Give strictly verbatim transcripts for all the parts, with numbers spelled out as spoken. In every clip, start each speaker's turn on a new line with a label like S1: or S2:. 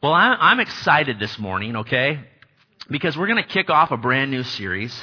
S1: Well, I- I'm excited this morning, okay, because we're going to kick off a brand new series.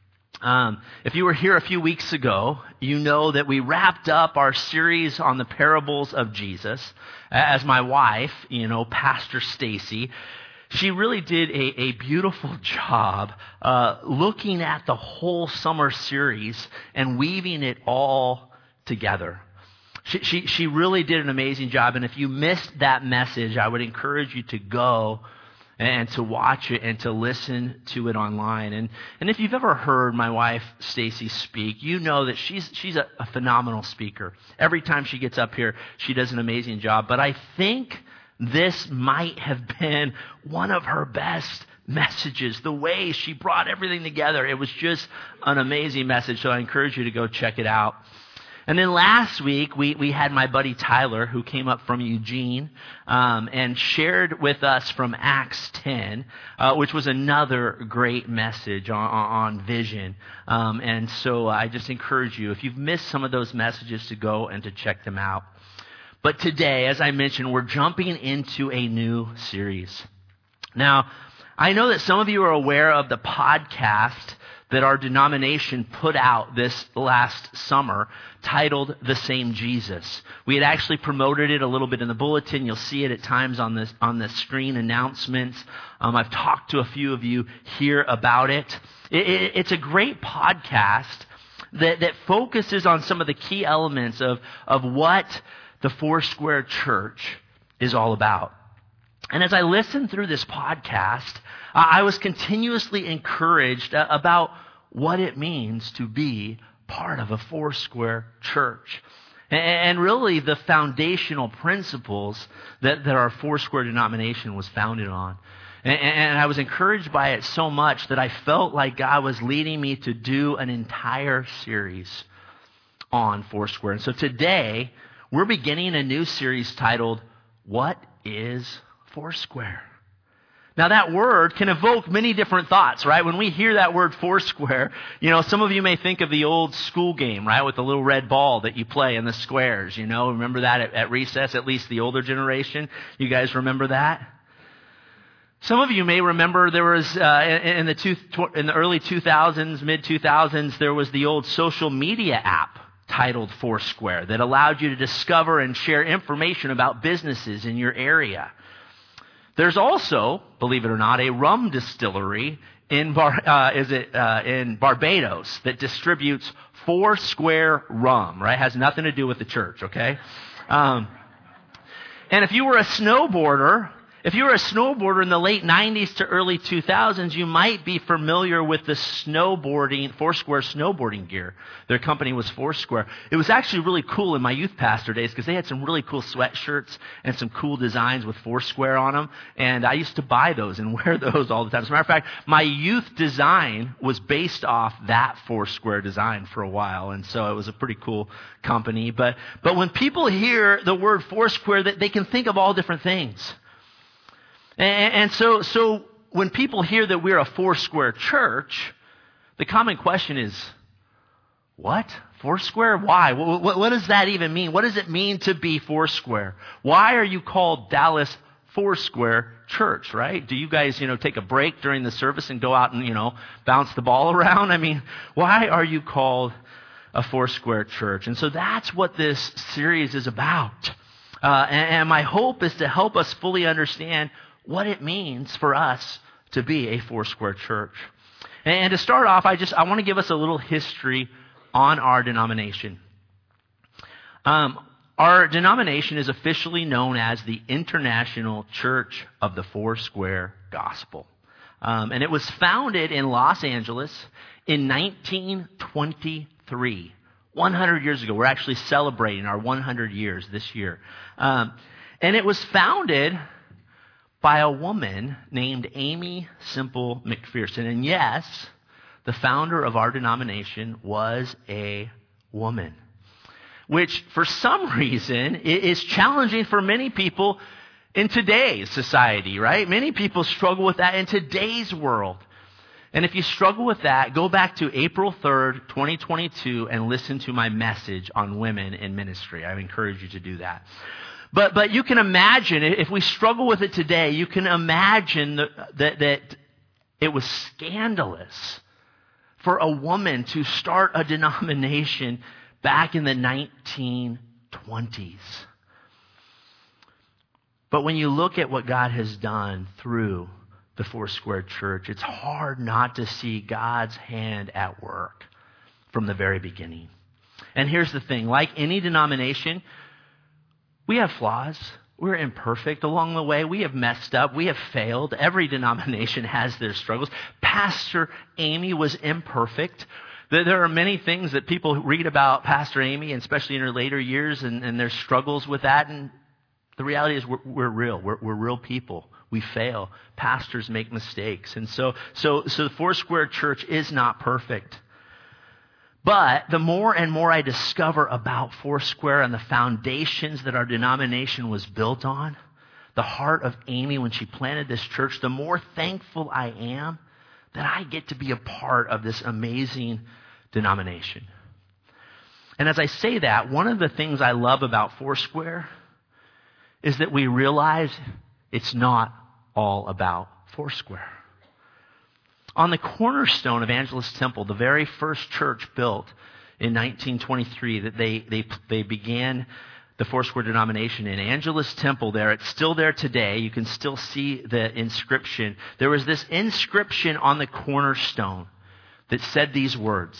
S1: Um, if you were here a few weeks ago, you know that we wrapped up our series on the parables of Jesus. As my wife, you know, Pastor Stacy, she really did a, a beautiful job uh, looking at the whole summer series and weaving it all together. She, she, she really did an amazing job, and if you missed that message, I would encourage you to go and to watch it and to listen to it online. And and if you've ever heard my wife Stacy speak, you know that she's she's a, a phenomenal speaker. Every time she gets up here, she does an amazing job. But I think this might have been one of her best messages. The way she brought everything together, it was just an amazing message. So I encourage you to go check it out. And then last week, we, we had my buddy Tyler, who came up from Eugene, um, and shared with us from Acts ten, uh, which was another great message on, on, on vision. Um, and so I just encourage you, if you've missed some of those messages, to go and to check them out. But today, as I mentioned, we're jumping into a new series. Now, I know that some of you are aware of the podcast that our denomination put out this last summer titled The Same Jesus. We had actually promoted it a little bit in the bulletin. You'll see it at times on the, on the screen announcements. Um, I've talked to a few of you here about it. it, it it's a great podcast that, that focuses on some of the key elements of, of what the Foursquare Church is all about. And as I listened through this podcast, I was continuously encouraged about what it means to be part of a Foursquare church. And really the foundational principles that, that our Foursquare denomination was founded on. And, and I was encouraged by it so much that I felt like God was leading me to do an entire series on Foursquare. And so today, we're beginning a new series titled, What is Foursquare? Now that word can evoke many different thoughts, right? When we hear that word Foursquare, you know, some of you may think of the old school game, right? With the little red ball that you play in the squares, you know, remember that at, at recess, at least the older generation? You guys remember that? Some of you may remember there was, uh, in, in the two, in the early two thousands, mid two thousands, there was the old social media app titled Foursquare that allowed you to discover and share information about businesses in your area. There's also, believe it or not, a rum distillery in Bar, uh, is it uh, in Barbados that distributes Foursquare rum. Right, has nothing to do with the church. Okay, um, and if you were a snowboarder. If you were a snowboarder in the late nineties to early two thousands, you might be familiar with the snowboarding, Foursquare snowboarding gear. Their company was Foursquare. It was actually really cool in my youth pastor days because they had some really cool sweatshirts and some cool designs with Foursquare on them. And I used to buy those and wear those all the time. As a matter of fact, my youth design was based off that Foursquare design for a while. And so it was a pretty cool company. But, but when people hear the word Foursquare, they can think of all different things. And, and so, so when people hear that we're a Foursquare church, the common question is, what? Foursquare? Why? What, what, what does that even mean? What does it mean to be Foursquare? Why are you called Dallas Foursquare Church, right? Do you guys, you know, take a break during the service and go out and, you know, bounce the ball around? I mean, why are you called a Foursquare church? And so that's what this series is about. Uh, and, and my hope is to help us fully understand what it means for us to be a Foursquare church. And to start off, I just I want to give us a little history on our denomination. Um, our denomination is officially known as the International Church of the Foursquare Gospel. Um, and it was founded in Los Angeles in nineteen twenty-three. one hundred years ago. We're actually celebrating our one hundred years this year. Um, and it was founded by a woman named Aimee Semple McPherson. And yes, the founder of our denomination was a woman, which for some reason is challenging for many people in today's society, right? Many people struggle with that in today's world. And if you struggle with that, go back to April third, twenty twenty-two and listen to my message on women in ministry. I encourage you to do that. But but you can imagine, if we struggle with it today, you can imagine that, that, that it was scandalous for a woman to start a denomination back in the nineteen twenties. But when you look at what God has done through the Foursquare Church, it's hard not to see God's hand at work from the very beginning. And here's the thing, like any denomination, we have flaws. We're imperfect along the way. We have messed up. We have failed. Every denomination has their struggles. Pastor Amy was imperfect. There are many things that people read about Pastor Amy, and especially in her later years, and, and their struggles with that. And the reality is we're, we're real. We're, we're real people. We fail. Pastors make mistakes. And so, so, so the Foursquare Church is not perfect. But the more and more I discover about Foursquare and the foundations that our denomination was built on, the heart of Amy when she planted this church, the more thankful I am that I get to be a part of this amazing denomination. And as I say that, one of the things I love about Foursquare is that we realize it's not all about Foursquare. On the cornerstone of Angelus Temple, the very first church built in nineteen twenty-three, that they, they, they began the Foursquare denomination in Angelus Temple there. It's still there today. You can still see the inscription. There was this inscription on the cornerstone that said these words,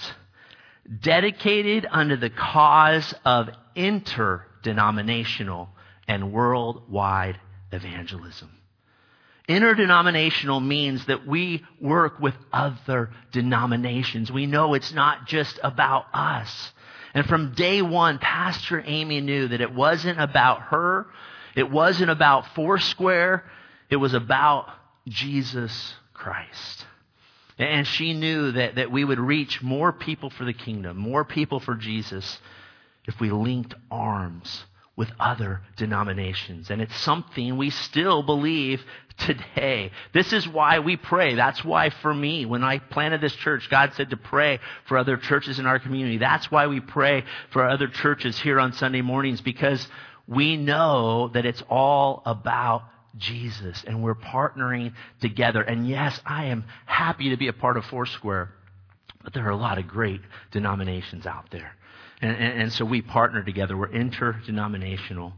S1: dedicated unto the cause of interdenominational and worldwide evangelism. Interdenominational means that we work with other denominations. We know it's not just about us. And from day one, Pastor Amy knew that it wasn't about her. It wasn't about Foursquare. It was about Jesus Christ. And she knew that, that we would reach more people for the kingdom, more people for Jesus, if we linked arms with other denominations. And it's something we still believe today. This is why we pray. That's why for me, when I planted this church, God said to pray for other churches in our community. That's why we pray for other churches here on Sunday mornings, because we know that it's all about Jesus and we're partnering together. And yes, I am happy to be a part of Foursquare, but there are a lot of great denominations out there. And, and, and so we partner together. We're interdenominational.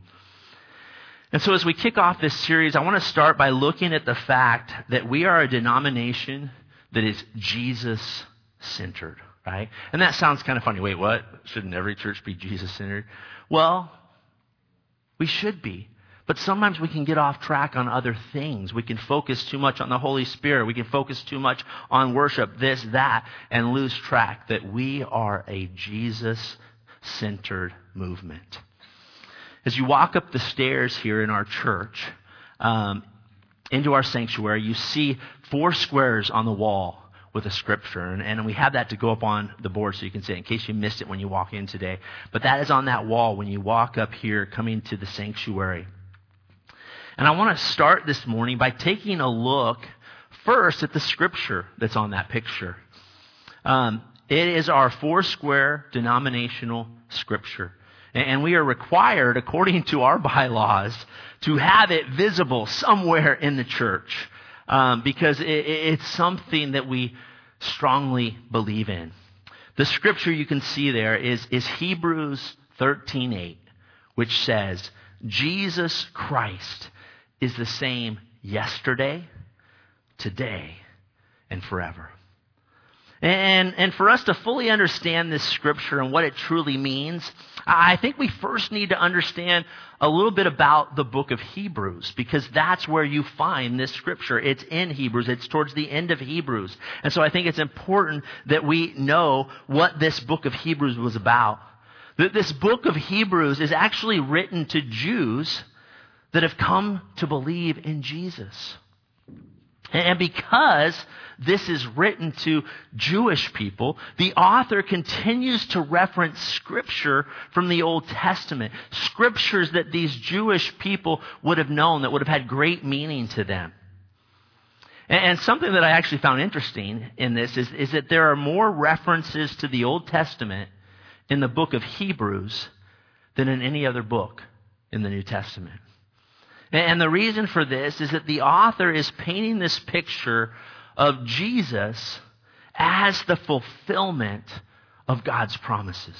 S1: And so as we kick off this series, I want to start by looking at the fact that we are a denomination that is Jesus-centered, right? And that sounds kind of funny. Wait, what? Shouldn't every church be Jesus-centered? Well, we should be. But sometimes we can get off track on other things. We can focus too much on the Holy Spirit. We can focus too much on worship, this, that, and lose track that we are a Jesus-centered movement. As you walk up the stairs here in our church, um, into our sanctuary, you see four squares on the wall with a scripture. And, and we have that to go up on the board so you can see it in case you missed it when you walk in today. But that is on that wall when you walk up here coming to the sanctuary. And I want to start this morning by taking a look first at the scripture that's on that picture. Um, it is our Foursquare denominational scripture. And we are required, according to our bylaws, to have it visible somewhere in the church um, because it, it's something that we strongly believe in. The scripture you can see there is, is Hebrews thirteen eight, which says, Jesus Christ is the same yesterday, today, and forever. And, and for us to fully understand this scripture and what it truly means, I think we first need to understand a little bit about the book of Hebrews, because that's where you find this scripture. It's in Hebrews. It's towards the end of Hebrews. And so I think it's important that we know what this book of Hebrews was about. That this book of Hebrews is actually written to Jews that have come to believe in Jesus. And because this is written to Jewish people, the author continues to reference scripture from the Old Testament, scriptures that these Jewish people would have known, that would have had great meaning to them. And something that I actually found interesting in this is, is that there are more references to the Old Testament in the book of Hebrews than in any other book in the New Testament. And the reason for this is that the author is painting this picture of Jesus as the fulfillment of God's promises.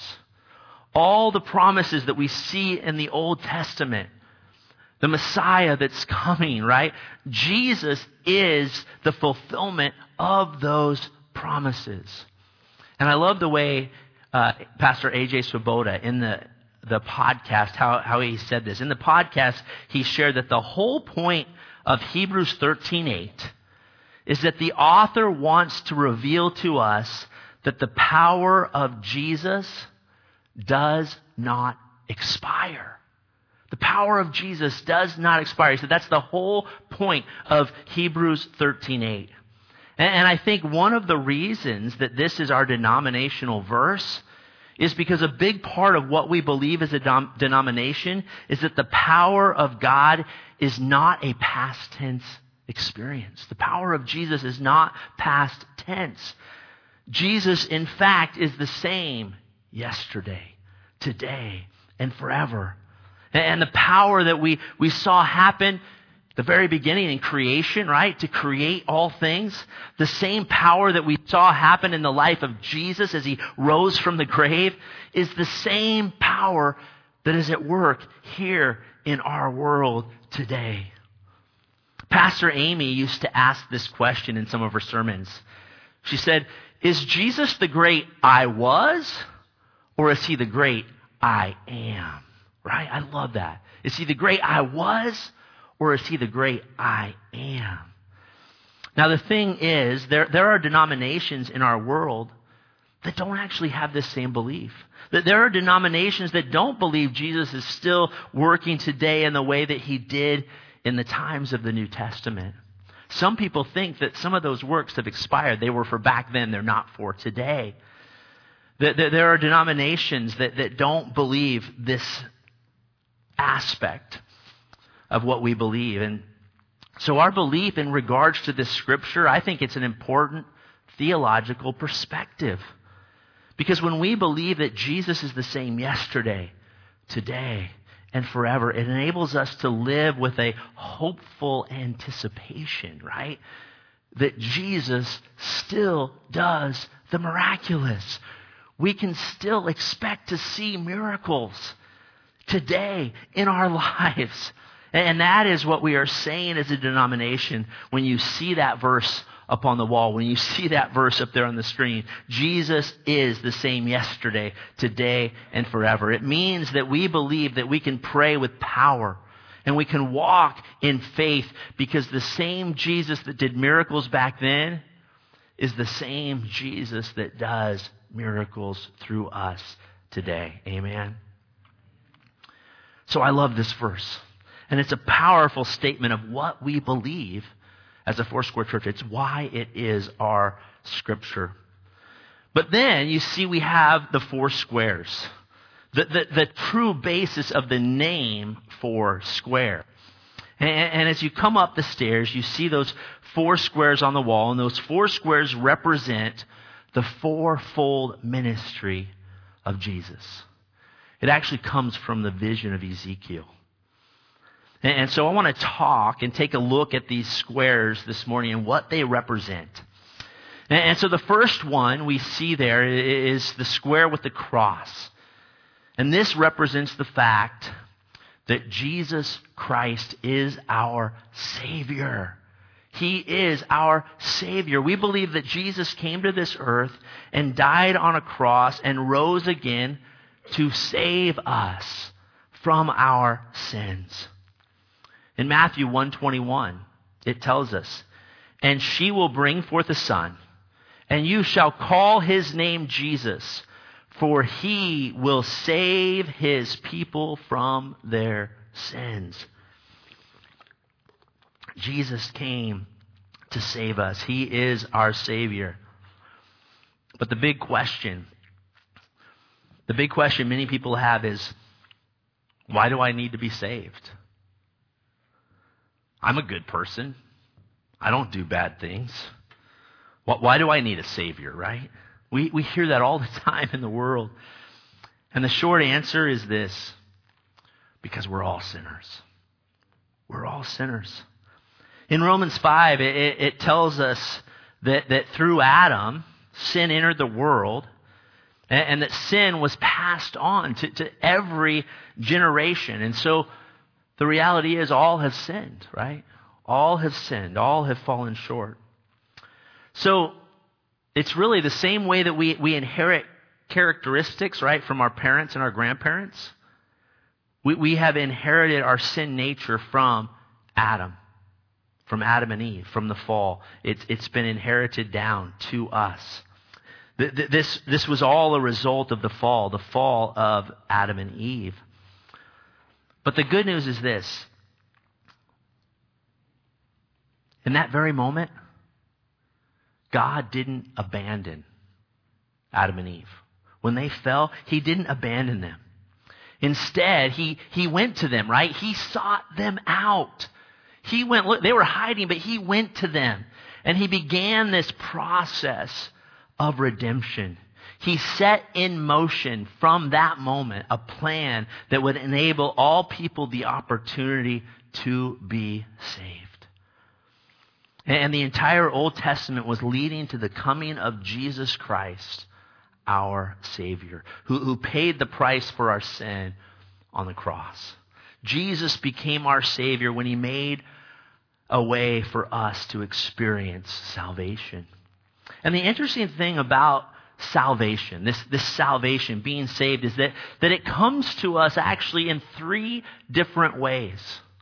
S1: All the promises that we see in the Old Testament, the Messiah that's coming, right? Jesus is the fulfillment of those promises. And I love the way uh, Pastor A J Swoboda in the the podcast, how, how he said this. In the podcast, he shared that the whole point of Hebrews thirteen eight is that the author wants to reveal to us that the power of Jesus does not expire. The power of Jesus does not expire. So that's the whole point of Hebrews thirteen eight. And, and I think one of the reasons that this is our denominational verse is because a big part of what we believe as a dom- denomination is that the power of God is not a past tense experience. The power of Jesus is not past tense. Jesus, in fact, is the same yesterday, today, and forever. And the power that we, we saw happen the very beginning in creation, right? To create all things. The same power that we saw happen in the life of Jesus as he rose from the grave is the same power that is at work here in our world today. Pastor Amy used to ask this question in some of her sermons. She said, is Jesus the great I was, or is he the great I am? Right? I love that. Is he the great I was, or is he the great I am? Now the thing is, there, there are denominations in our world that don't actually have this same belief. That there are denominations that don't believe Jesus is still working today in the way that he did in the times of the New Testament. Some people think that some of those works have expired. They were for back then, they're not for today. That there are denominations that, that don't believe this aspect of what we believe. And so our belief in regards to this scripture, I think it's an important theological perspective. Because when we believe that Jesus is the same yesterday, today, and forever, it enables us to live with a hopeful anticipation, right? That Jesus still does the miraculous. We can still expect to see miracles today in our lives. And that is what we are saying as a denomination when you see that verse up on the wall, when you see that verse up there on the screen. Jesus is the same yesterday, today, and forever. It means that we believe that we can pray with power and we can walk in faith because the same Jesus that did miracles back then is the same Jesus that does miracles through us today. Amen. So I love this verse. And it's a powerful statement of what we believe as a Foursquare Church. It's why it is our scripture. But then you see we have the four squares. The, the, the true basis of the name Four Square. And, and as you come up the stairs, you see those four squares on the wall. And those four squares represent the fourfold ministry of Jesus. It actually comes from the vision of Ezekiel. And so I want to talk and take a look at these squares this morning and what they represent. And so the first one we see there is the square with the cross. And this represents the fact that Jesus Christ is our Savior. He is our Savior. We believe that Jesus came to this earth and died on a cross and rose again to save us from our sins. In Matthew one twenty-one, it tells us, and she will bring forth a son, and you shall call his name Jesus, for he will save his people from their sins. Jesus came to save us. He is our Savior. But the big question, the big question many people have is, why do I need to be saved? I'm a good person. I don't do bad things. Why do I need a Savior, right? We, we hear that all the time in the world. And the short answer is this. Because we're all sinners. We're all sinners. In Romans five, it, it, it tells us that, that through Adam, sin entered the world, and, and that sin was passed on to, to every generation. And so the reality is all have sinned, right? All have sinned. All have fallen short. So it's really the same way that we, we inherit characteristics, right, from our parents and our grandparents. We, we have inherited our sin nature from Adam, from Adam and Eve, from the fall. It's, it's been inherited down to us. This, this was all a result of the fall, the fall of Adam and Eve. But the good news is this. In that very moment, God didn't abandon Adam and Eve. When they fell, He didn't abandon them. Instead, He, he went to them, right? He sought them out. He went, look, they were hiding, but He went to them. And He began this process of redemption. He set in motion from that moment a plan that would enable all people the opportunity to be saved. And the entire Old Testament was leading to the coming of Jesus Christ, our Savior, who, who paid the price for our sin on the cross. Jesus became our Savior when He made a way for us to experience salvation. And the interesting thing about salvation, this, this salvation, being saved, is that, that it comes to us actually in three different ways.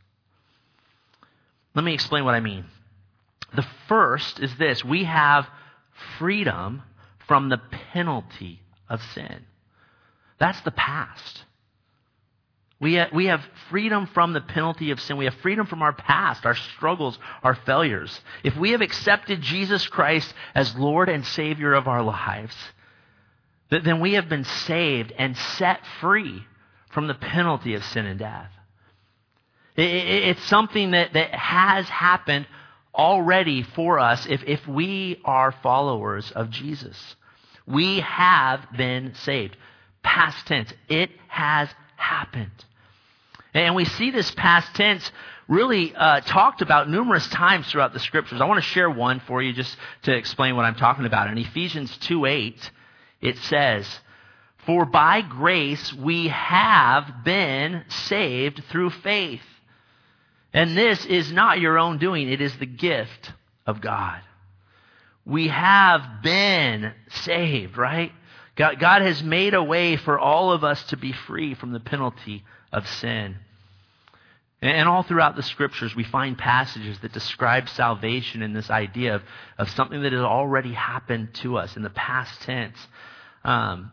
S1: Let me explain what I mean. The first is this: we have freedom from the penalty of sin. That's the past. We have, we have freedom from the penalty of sin. We have freedom from our past, our struggles, our failures. If we have accepted Jesus Christ as Lord and Savior of our lives, then we have been saved and set free from the penalty of sin and death. It's something that, that has happened already for us if, if we are followers of Jesus. We have been saved. Past tense. It has happened. And we see this past tense really uh, talked about numerous times throughout the Scriptures. I want to share one for you just to explain what I'm talking about. In Ephesians two eight, it says, "For by grace we have been saved through faith. And this is not your own doing. It is the gift of God." We have been saved, right? God, God has made a way for all of us to be free from the penalty of sin. And all throughout the Scriptures, we find passages that describe salvation in this idea of, of something that has already happened to us in the past tense. Um,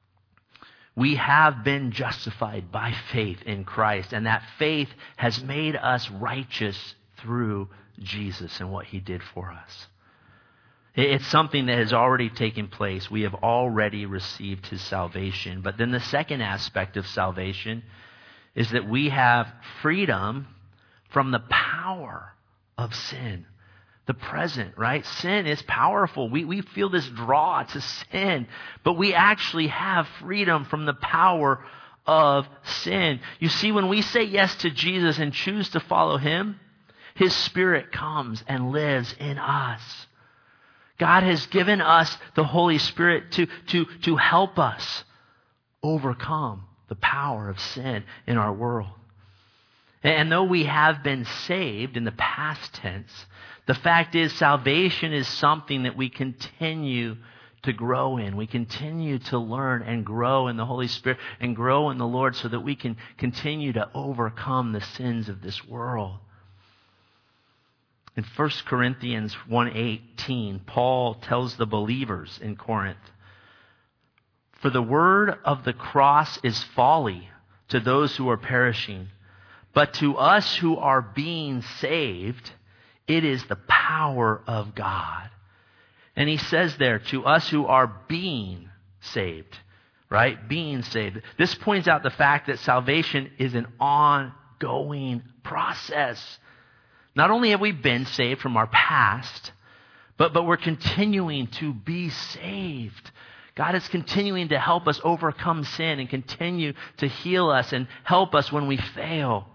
S1: we have been justified by faith in Christ, and that faith has made us righteous through Jesus and what He did for us. It's something that has already taken place. We have already received His salvation. But then the second aspect of salvation is that we have freedom from the power of sin. The present, right? Sin is powerful. We, we feel this draw to sin, but we actually have freedom from the power of sin. You see, when we say yes to Jesus and choose to follow Him, His Spirit comes and lives in us. God has given us the Holy Spirit to, to, to help us overcome the power of sin in our world. And though we have been saved in the past tense, the fact is salvation is something that we continue to grow in. We continue to learn and grow in the Holy Spirit and grow in the Lord so that we can continue to overcome the sins of this world. In First Corinthians one eighteen, Paul tells the believers in Corinth, "For the word of the cross is folly to those who are perishing, but to us who are being saved, it is the power of God." And he says there, to us who are being saved, right? Being saved. This points out the fact that salvation is an ongoing process. Not only have we been saved from our past, but, but we're continuing to be saved. God is continuing to help us overcome sin and continue to heal us and help us when we fail.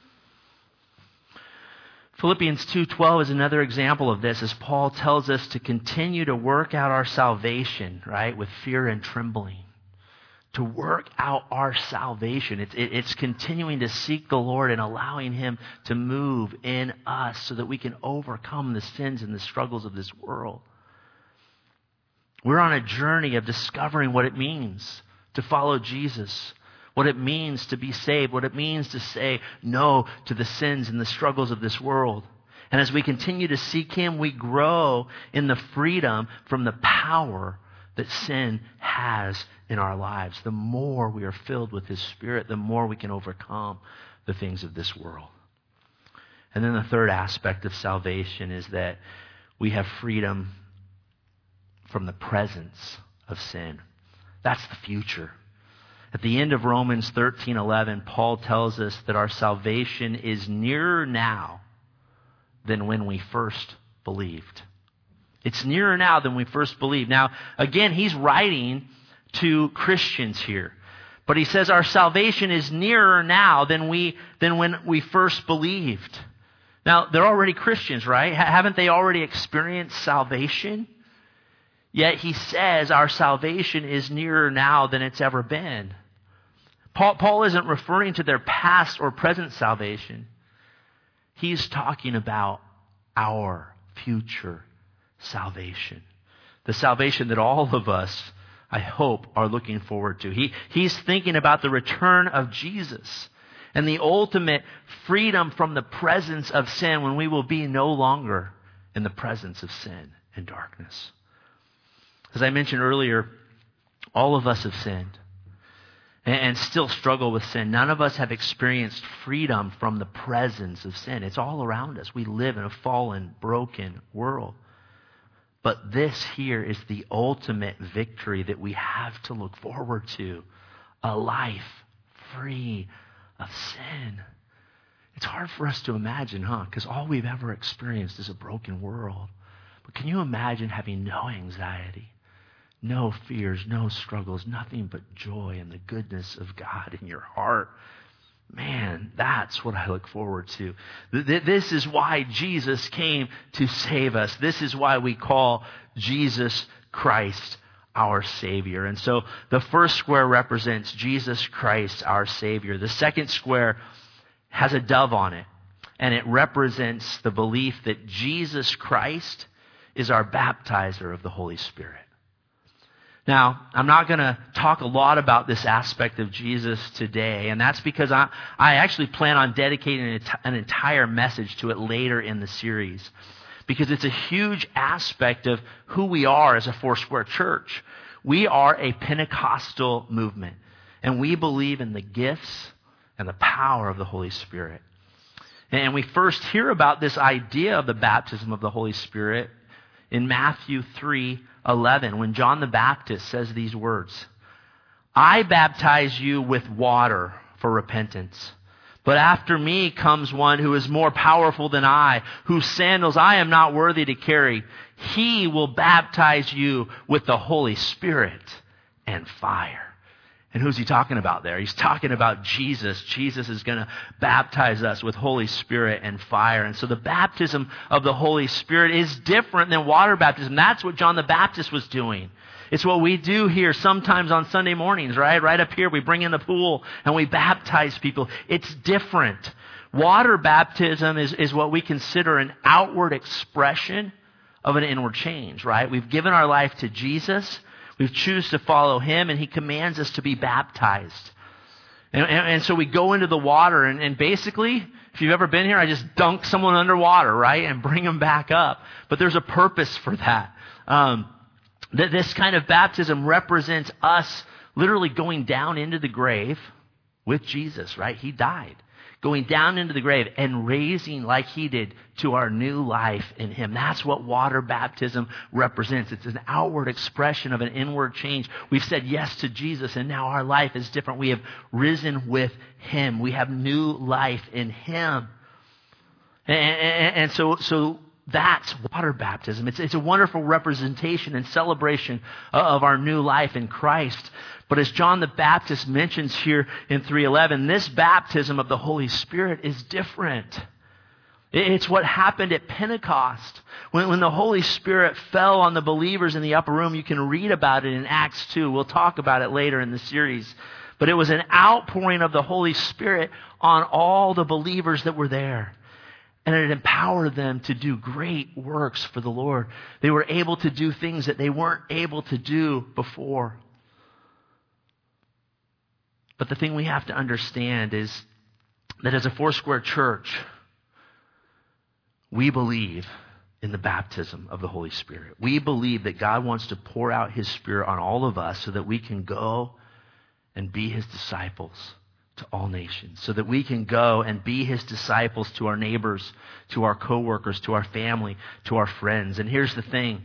S1: Philippians two twelve is another example of this, as Paul tells us to continue to work out our salvation, right, with fear and trembling. To work out our salvation. It's, it, it's continuing to seek the Lord and allowing Him to move in us so that we can overcome the sins and the struggles of this world. We're on a journey of discovering what it means to follow Jesus, what it means to be saved, what it means to say no to the sins and the struggles of this world. And as we continue to seek Him, we grow in the freedom from the power that sin has in our lives. The more we are filled with His Spirit, the more we can overcome the things of this world. And then the third aspect of salvation is that we have freedom from the presence of sin. That's the future. At the end of Romans thirteen eleven, Paul tells us that our salvation is nearer now than when we first believed. It's nearer now than we first believed. Now, again, he's writing to Christians here. But he says our salvation is nearer now than we than when we first believed. Now, they're already Christians, right? H- haven't they already experienced salvation? Yet he says our salvation is nearer now than it's ever been. Paul, Paul isn't referring to their past or present salvation. He's talking about our future salvation. The salvation that all of us, I hope, are looking forward to. He, he's thinking about the return of Jesus and the ultimate freedom from the presence of sin when we will be no longer in the presence of sin and darkness. As I mentioned earlier, all of us have sinned and, and still struggle with sin. None of us have experienced freedom from the presence of sin. It's all around us. We live in a fallen, broken world. But this here is the ultimate victory that we have to look forward to. A life free of sin. It's hard for us to imagine, huh? Because all we've ever experienced is a broken world. But can you imagine having no anxiety, no fears, no struggles, nothing but joy and the goodness of God in your heart? Man, that's what I look forward to. This is why Jesus came to save us. This is why we call Jesus Christ our Savior. And so the first square represents Jesus Christ, our Savior. The second square has a dove on it, and it represents the belief that Jesus Christ is our baptizer of the Holy Spirit. Now, I'm not going to talk a lot about this aspect of Jesus today, and that's because I, I actually plan on dedicating an, an entire message to it later in the series, because it's a huge aspect of who we are as a Foursquare church. We are a Pentecostal movement, and we believe in the gifts and the power of the Holy Spirit. And we first hear about this idea of the baptism of the Holy Spirit in Matthew three eleven, when John the Baptist says these words, "I baptize you with water for repentance, but after me comes one who is more powerful than I, whose sandals I am not worthy to carry. He will baptize you with the Holy Spirit and fire." And who's he talking about there? He's talking about Jesus. Jesus is going to baptize us with Holy Spirit and fire. And so the baptism of the Holy Spirit is different than water baptism. That's what John the Baptist was doing. It's what we do here sometimes on Sunday mornings, right? Right up here, we bring in the pool and we baptize people. It's different. Water baptism is, is what we consider an outward expression of an inward change, right? We've given our life to Jesus. We choose to follow Him, and He commands us to be baptized. And, and, and so we go into the water, and, and basically, if you've ever been here, I just dunk someone underwater, right, and bring them back up. But there's a purpose for that. Um, th- this kind of baptism represents us literally going down into the grave with Jesus, right? He died. Going down into the grave and raising like He did to our new life in Him. That's what water baptism represents. It's an outward expression of an inward change. We've said yes to Jesus, and now our life is different. We have risen with Him. We have new life in Him. And, and, and so, so that's water baptism. It's, it's a wonderful representation and celebration of our new life in Christ. But as John the Baptist mentions here in three eleven, this baptism of the Holy Spirit is different. It's what happened at Pentecost. When, when the Holy Spirit fell on the believers in the upper room, you can read about it in Acts two. We'll talk about it later in the series. But it was an outpouring of the Holy Spirit on all the believers that were there. And it empowered them to do great works for the Lord. They were able to do things that they weren't able to do before. But the thing we have to understand is that as a Foursquare church, we believe in the baptism of the Holy Spirit. We believe that God wants to pour out His Spirit on all of us so that we can go and be His disciples to all nations, so that we can go and be His disciples to our neighbors, to our coworkers, to our family, to our friends. And here's the thing.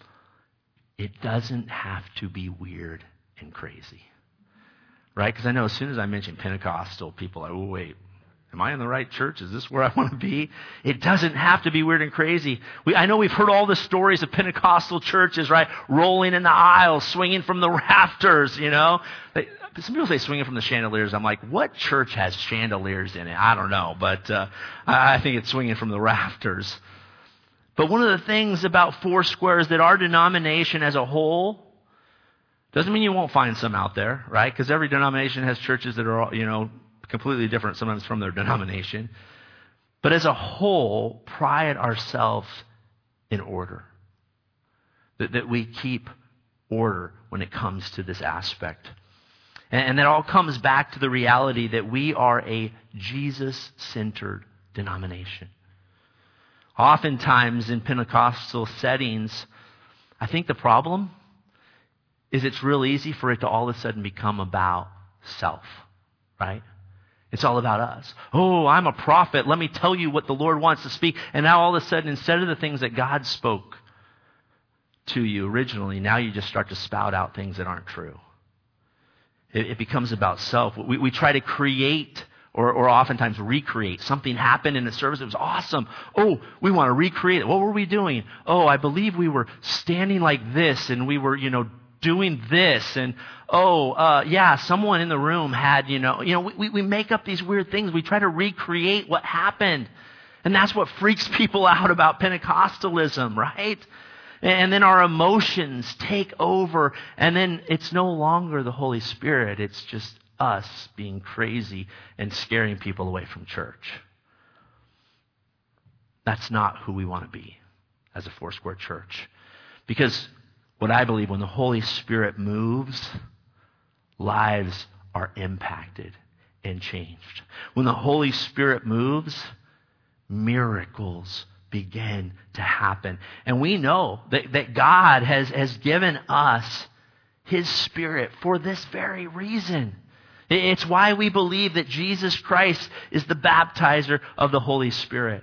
S1: It doesn't have to be weird and crazy. Right? Because I know as soon as I mention Pentecostal, people are like, oh, wait, am I in the right church? Is this where I want to be? It doesn't have to be weird and crazy. We, I know we've heard all the stories of Pentecostal churches, right? Rolling in the aisles, swinging from the rafters, you know. They, some people say swinging from the chandeliers. I'm like, what church has chandeliers in it? I don't know, but uh, I, I think it's swinging from the rafters. But one of the things about Foursquare is that our denomination as a whole doesn't mean you won't find some out there, right? Because every denomination has churches that are, you know, completely different sometimes from their denomination. But as a whole, pride ourselves in order. That, that we keep order when it comes to this aspect. And, and that all comes back to the reality that we are a Jesus-centered denomination. Oftentimes in Pentecostal settings, I think the problem is it's real easy for it to all of a sudden become about self, right? It's all about us. Oh, I'm a prophet. Let me tell you what the Lord wants to speak. And now all of a sudden, instead of the things that God spoke to you originally, now you just start to spout out things that aren't true. It, it becomes about self. We, we try to create or, or oftentimes recreate. Something happened in the service. It was awesome. Oh, we want to recreate it. What were we doing? Oh, I believe we were standing like this and we were, you know, doing this, and oh, uh, yeah, someone in the room had, you know, you know, we, we make up these weird things. We try to recreate what happened. And that's what freaks people out about Pentecostalism, right? And then our emotions take over, and then it's no longer the Holy Spirit. It's just us being crazy and scaring people away from church. That's not who we want to be as a Foursquare church. Because what I believe, when the Holy Spirit moves, lives are impacted and changed. When the Holy Spirit moves, miracles begin to happen. And we know that, that God has, has given us His Spirit for this very reason. It's why we believe that Jesus Christ is the baptizer of the Holy Spirit.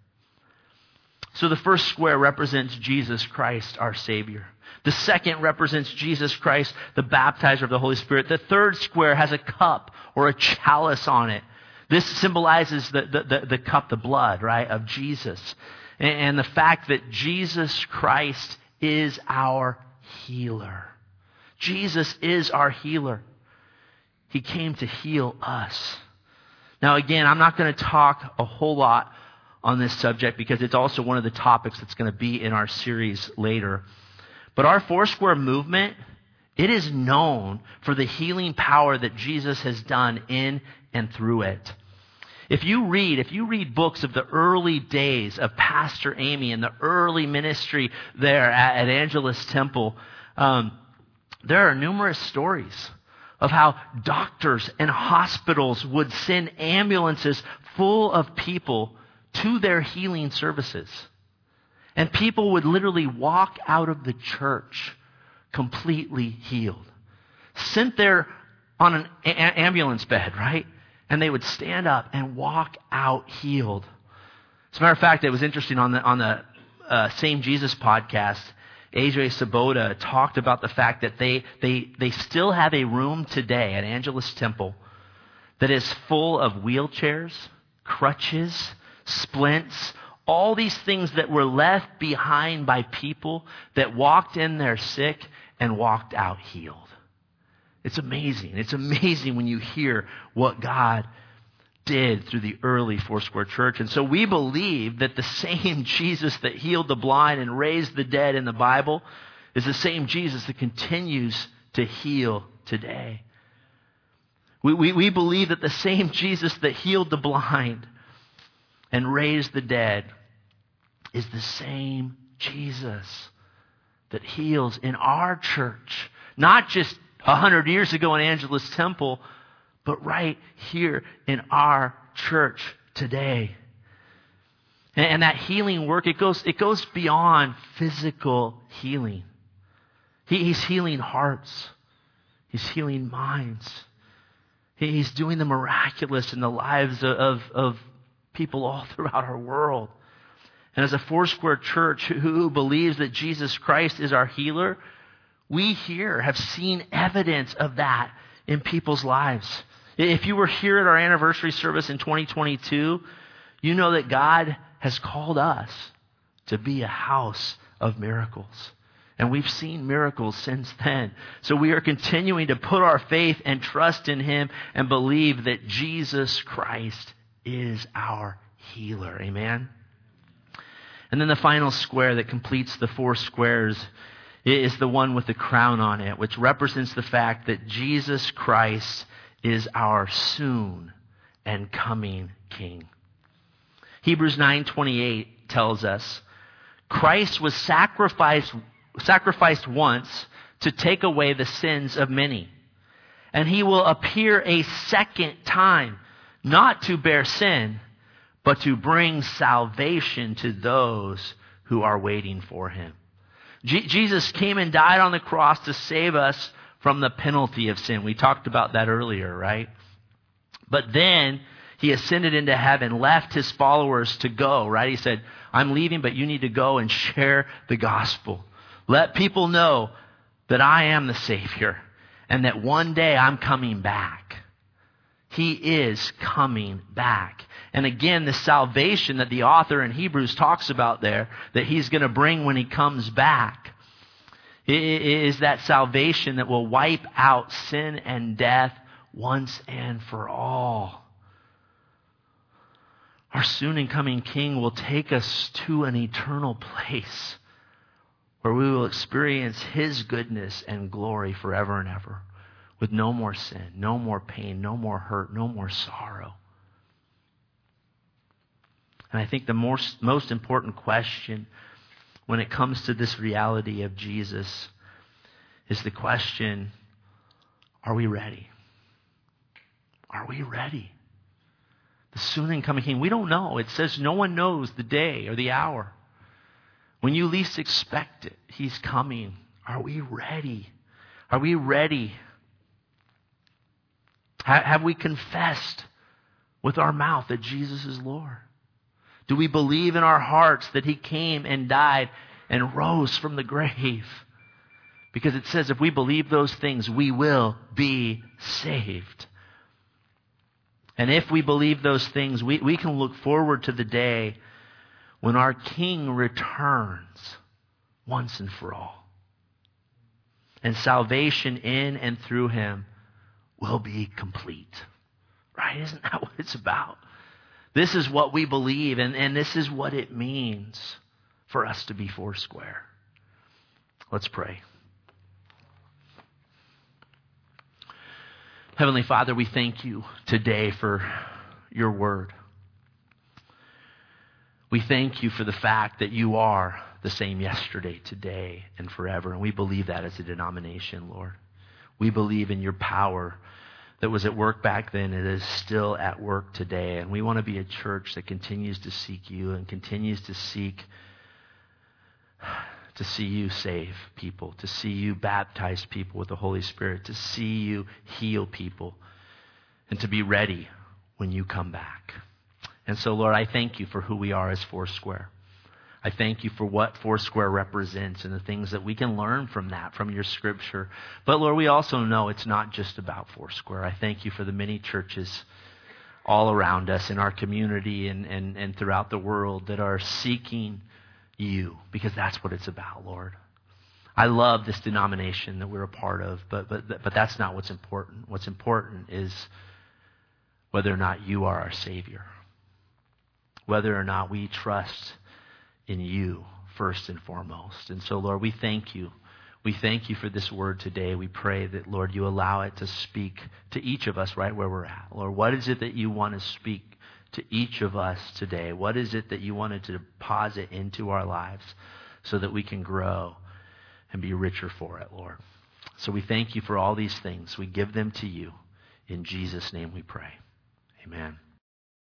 S1: So the first square represents Jesus Christ, our Savior. The second represents Jesus Christ, the baptizer of the Holy Spirit. The third square has a cup or a chalice on it. This symbolizes the, the, the, the cup, the blood, right, of Jesus. And, and the fact that Jesus Christ is our healer. Jesus is our healer. He came to heal us. Now again, I'm not going to talk a whole lot on this subject because it's also one of the topics that's going to be in our series later. But our Foursquare movement, it is known for the healing power that Jesus has done in and through it. If you read, if you read books of the early days of Pastor Amy and the early ministry there at, at Angelus Temple, um, there are numerous stories of how doctors and hospitals would send ambulances full of people to their healing services. And people would literally walk out of the church completely healed. Sent there on an a- ambulance bed, right? And they would stand up and walk out healed. As a matter of fact, it was interesting on the on the uh, Same Jesus podcast, A J Sabota talked about the fact that they, they, they still have a room today at Angelus Temple that is full of wheelchairs, crutches, splints, All these things that were left behind by people that walked in there sick and walked out healed. It's amazing. It's amazing when you hear what God did through the early Foursquare Church. And so we believe that the same Jesus that healed the blind and raised the dead in the Bible is the same Jesus that continues to heal today. We, we, we believe that the same Jesus that healed the blind and raised the dead is the same Jesus that heals in our church. Not just a hundred years ago in Angelus Temple, but right here in our church today. And, and that healing work, it goes, it goes beyond physical healing. He, he's healing hearts. He's healing minds. He, he's doing the miraculous in the lives of, of, of people all throughout our world. And as a Foursquare Church who believes that Jesus Christ is our healer, we here have seen evidence of that in people's lives. If you were here at our anniversary service in twenty twenty-two, you know that God has called us to be a house of miracles. And we've seen miracles since then. So we are continuing to put our faith and trust in Him and believe that Jesus Christ is our healer. Amen? And then the final square that completes the four squares is the one with the crown on it, which represents the fact that Jesus Christ is our soon and coming King. Hebrews nine twenty-eight tells us, Christ was sacrificed, sacrificed once to take away the sins of many. And He will appear a second time, not to bear sin, but to bring salvation to those who are waiting for Him. Je- Jesus came and died on the cross to save us from the penalty of sin. We talked about that earlier, right? But then He ascended into heaven, left His followers to go, right? He said, I'm leaving, but you need to go and share the gospel. Let people know that I am the Savior and that one day I'm coming back. He is coming back. And again, the salvation that the author in Hebrews talks about there, that He's going to bring when He comes back, is that salvation that will wipe out sin and death once and for all. Our soon and coming King will take us to an eternal place where we will experience His goodness and glory forever and ever, with no more sin, no more pain, no more hurt, no more sorrow. And I think the most, most important question when it comes to this reality of Jesus is the question, are we ready? Are we ready? The soon and coming King, we don't know. It says no one knows the day or the hour. When you least expect it, He's coming. Are we ready? Are we ready? Ha- have we confessed with our mouth that Jesus is Lord? Do we believe in our hearts that He came and died and rose from the grave? Because it says if we believe those things, we will be saved. And if we believe those things, we, we can look forward to the day when our King returns once and for all. And salvation in and through Him will be complete. Right? Isn't that what it's about? This is what we believe, and, and this is what it means for us to be Foursquare. Let's pray. Heavenly Father, we thank You today for Your word. We thank You for the fact that You are the same yesterday, today, and forever. And we believe that as a denomination, Lord. We believe in Your power that was at work back then. It is still at work today. And we want to be a church that continues to seek You and continues to seek to see You save people, to see You baptize people with the Holy Spirit, to see You heal people, and to be ready when You come back. And so, Lord, I thank You for who we are as Foursquare. I thank You for what Foursquare represents and the things that we can learn from that, from Your Scripture. But, Lord, we also know it's not just about Foursquare. I thank You for the many churches all around us in our community and, and, and throughout the world that are seeking you, because that's what it's about, Lord. I love this denomination that we're a part of, but but but that's not what's important. What's important is whether or not you are our Savior, whether or not we trust in you first and foremost. And so, Lord, we thank you. We thank you for this word today. We pray that, Lord, you allow it to speak to each of us right where we're at. Lord, what is it that you want to speak to each of us today? What is it that you wanted to deposit into our lives so that we can grow and be richer for it, Lord? So we thank you for all these things. We give them to you. In Jesus' name we pray. Amen.